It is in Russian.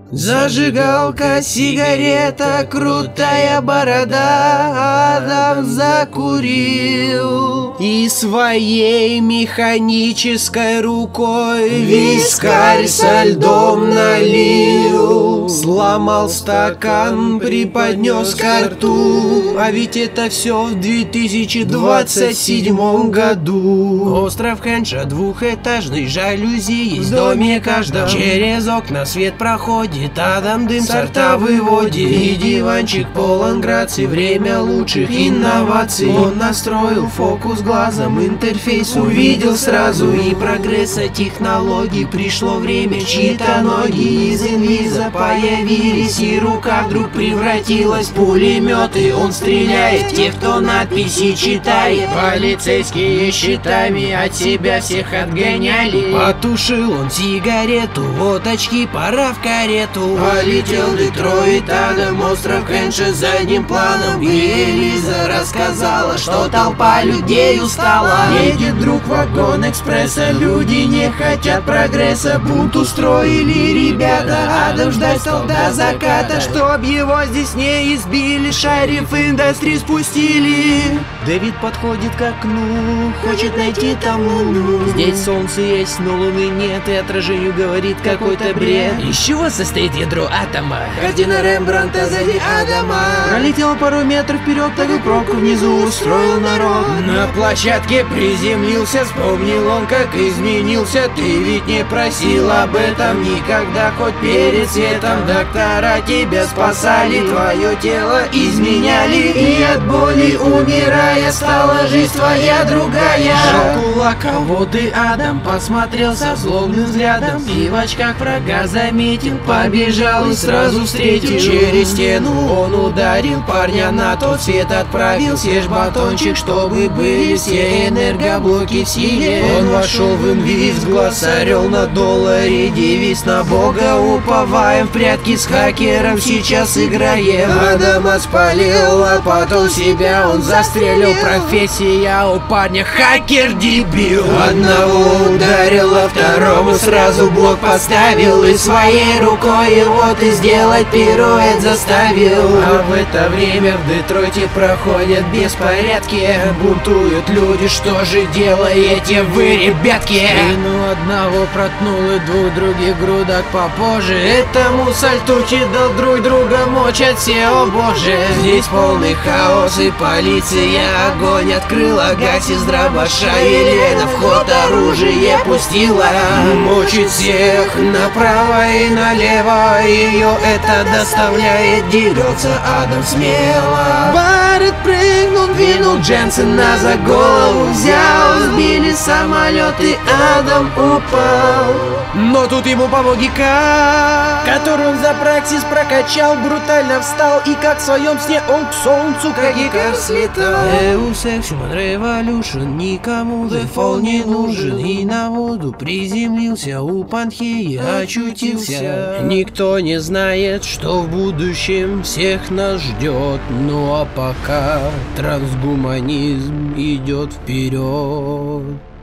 Зажигалка, сигарета, крутая борода, Адам закурил и своей механической рукой вискарь со льдом налил. Сломал стакан, преподнес ко рту, а ведь это все в 2027 году. Остров Хенша, двухэтажный, жалюзи есть в доме каждого. Через окна свет проходит, Адам дым со рта выводит. И диванчик полон граций, время лучших инноваций. Он настроил фокус глазом, интерфейс увидел сразу. И прогресса технологий пришло время, чьи-то ноги из инвиза появились, и рука вдруг превратилась в пулемет. И он стреляет в тех, кто надписи читает. Полицейские щитами от себя всех отгоняли. Потушил он сигарету, вот очки, пора в карету. Полетел Детройт, Адам, остров Хенша задним планом. И Элиза рассказала, что толпа людей устала. Едет вдруг вагон экспресса, люди не хотят прогресса. Бунт устроили ребята, Адам ждать стал до заката. Чтоб его здесь не избили, шариф индастри спустили. Дэвид подходит к окну, хочет найти там луну. Здесь солнце есть, но луны нет, и отражению говорит какой-то бред. Из чего состоит ядро атома? Картина Рембрандта сзади Адама. Пролетел пару метров вперед, так пробку внизу устроил народ. На площадке приземлился, вспомнил он, как изменился. Ты ведь не просил об этом никогда, хоть перед светом. Доктора тебя спасали, твое тело изменяли, и от боли умирая стала жизнь твоя другая. Сжал кулак, а вот и Адам посмотрел со злобным взглядом, и в очках врага заметил, побежал и сразу встретил. Через стену он ударил парня, на тот свет отправил. Съешь батончик, чтобы были все энергоблоки в силе. Он вошел в инвиз, глаз орел на долларе, девиз на бога уповаем, в прятки с хакером сейчас играем. Адама спалил, а потом себя он застрелил. Профессия у парня хакер-дебил. Одного ударил, а второму сразу блок поставил, и своей рукой его ты сделать пируэт заставил. А в это время в Детройте проходят беспорядки, бунтуют люди, что же делаете вы, ребятки? Спину одного проткнул и двух других грудок попозже. Этому сальтухи дал друг друга мочат все, о боже. Здесь полный хаос, и полиция огонь открыла, гасит с дробаша. Елена в ход оружие пустила, мочит всех направо и налево. Ее это доставляет, дерется Адам смело. Барретт прыгнул, двинул Дженсена за голову, взял, сбили самолет, и Адам упал. Но тут ему помог Гика, который он за праксис прокачал, брутально встал, и как в своем сне он к солнцу, как Гика, слетал. Deus Ex Human Revolution, никому The Fall не нужен, и на воду приземлился, у Панхеи очутился. Никто не знает, что в будущем всех нас ждет, ну а пока трансгуманизм идет вперед.